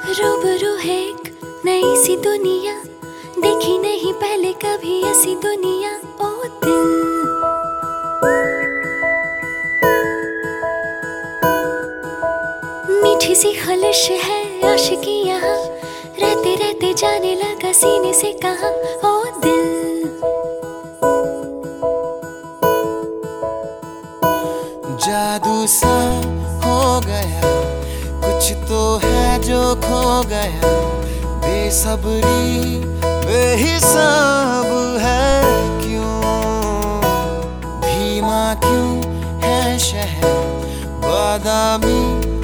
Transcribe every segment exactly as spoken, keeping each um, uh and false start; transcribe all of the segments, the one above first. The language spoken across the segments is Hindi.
रूबरू है एक नई सी दुनिया, देखी नहीं पहले कभी ऐसी दुनिया। ओ दिल मीठी सी खलिश है आशिकी यहाँ, रहते रहते जाने लगा सीने से कहा। ओ दिल जादू सा हो गया, कुछ तो है जो खो गया। बेसब्री बेहिसाब है क्यों, धीमा क्यों है शहर बादामी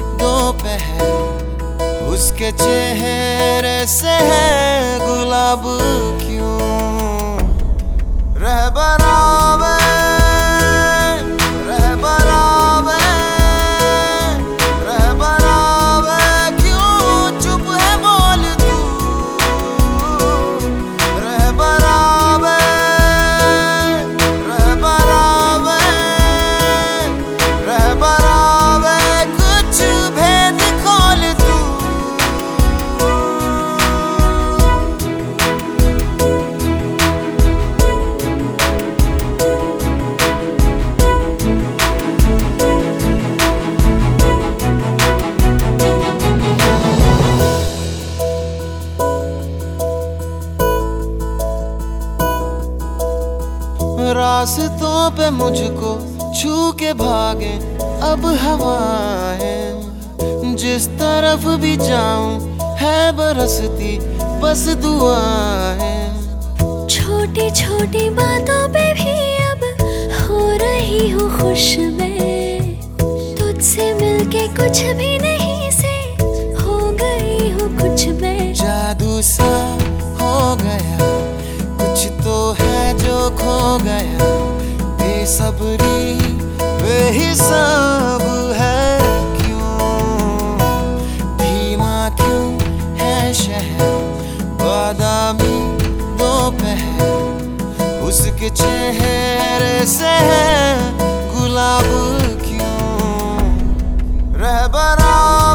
दोपहर। उसके चेहरे से है गुलाब क्यों, रहबरा में रास्तों पे मुझको छू के भागे अब हवाएं। जिस तरफ भी जाऊं है बरसती बस दुआएं। छोटी छोटी बातों पे भी अब हो रही हूँ खुश मैं, तुझसे मिलके कुछ भी नहीं से हो गई हूँ कुछ मैं। जादू सा हो गया, कुछ तो है जो खो गया। बेसब्री बेहिसाब है क्यों, धीमा क्यों है शहर बादामी दोपहर। उसके चेहरे से है गुलाब क्यों, रहबरा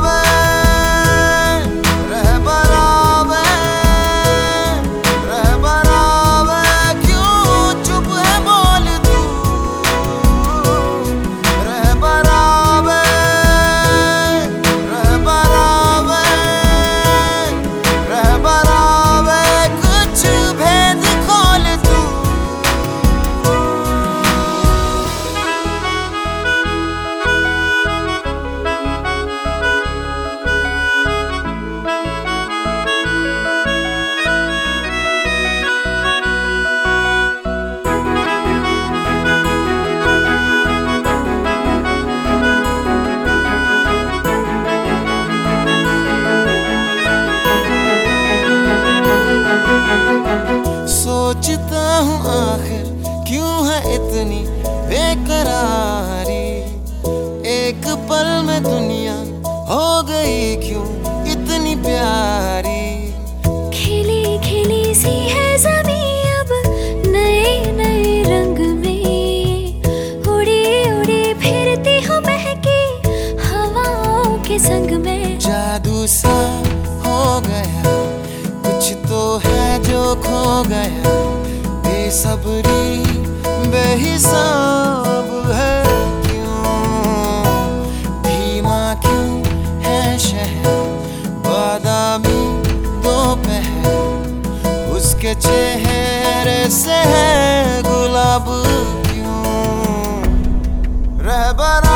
सोचता हूँ आखिर क्यों है इतनी बेकरारी। एक पल में दुनिया हो गई क्यों इतनी प्यारी। खिली खिली सी है ज़मीं अब नए नए रंग में, उड़ी उड़ी फिरती हूँ महकी हवाओं के संग में। जादू सा हो गया, कुछ तो है जो खो गया। बेसब्री बेहिसाब है क्यों, धीमा क्यों है शहर बादामी दोपहर। उसके चेहरे से है गुलाब क्यों, रहबरा